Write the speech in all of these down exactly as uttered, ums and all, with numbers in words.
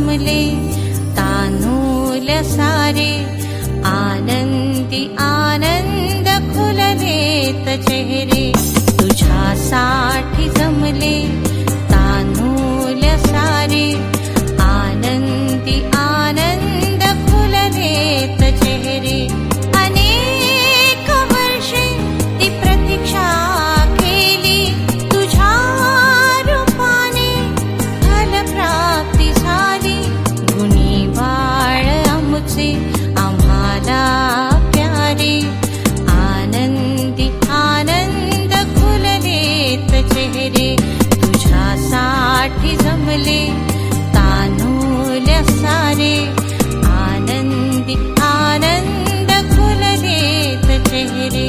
जमले तानूल सारे आनंदी आनंद खुललेत चेहरे तुझ्यासाठी जमले तानूल सारे आनंदी आनंद खुललेत चेहरे अनेक वर्षे ती प्रतीक्षा केली तुझ्या रूपाने फलप्राप्ती झाली गुणी बाळ आमचे आम्हाला प्यारे आनंदी आनंद खुललेत चेहरे तुझ्यासाठी जमले तानूल सारे आनंदी आनंद खुललेत चेहरे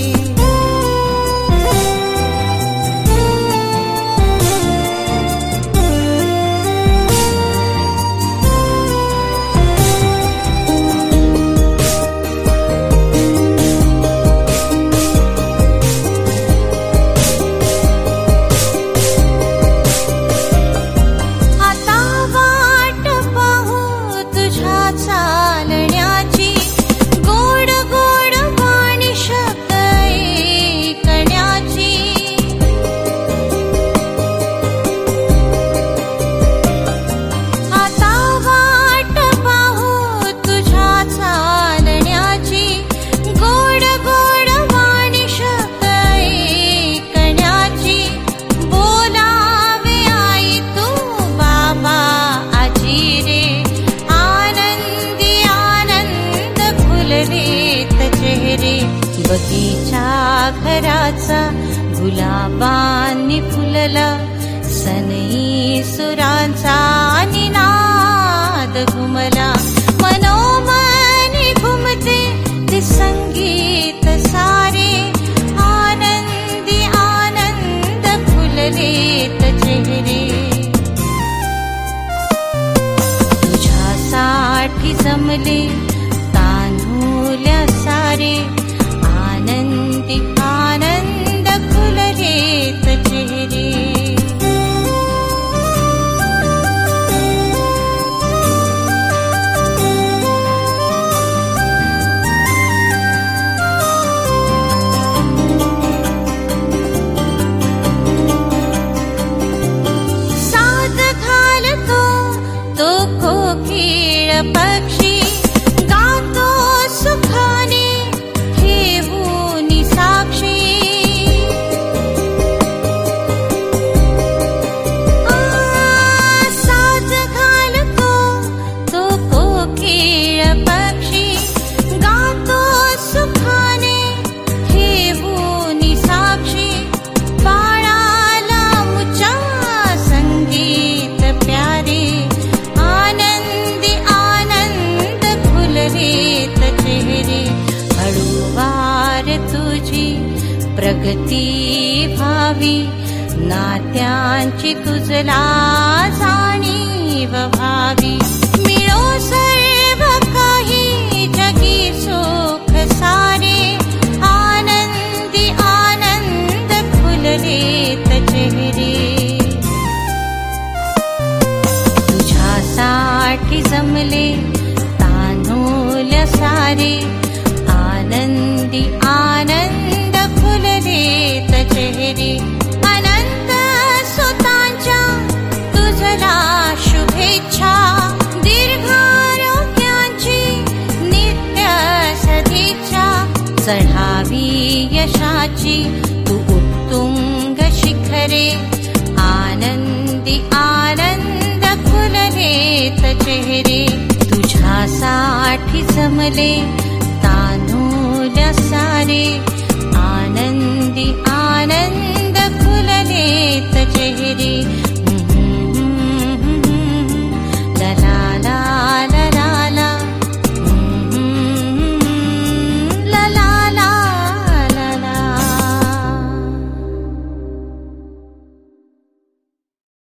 बगीचा घराचा गुलाबांनी फुलला सनई सुरांचा निनाद घुमला मनोमनी घुमते ते संगीत सारे आनंदी आनंद खुललेत चेहरे तुझ्यासाठी जमले तानूल सारे आनंदी आनंद खुललेत चेहरे साद घालतो तो कोकिळ पक्षी गातो सुखाने प्रगती भावी नात्यांची तुझला जाणीव व्हावी मिळो सर्व काही जगी सुख सारे आनंदी आनंद खुललेत चेहरे तुझ्यासाठी जमले तानूल सारे आनंदी आनंद खुललेत चेहरे अनंत सुतांच्या तुझला शुभेच्छा दीर्घारोग्यांची नित्य सदिच्छा चढावी यशाची तू उत्तुंग शिखरे आनंदी आनंद खुललेत चेहरे तुझ्यासाठी जमले तानूल सारे आनंदी आनंद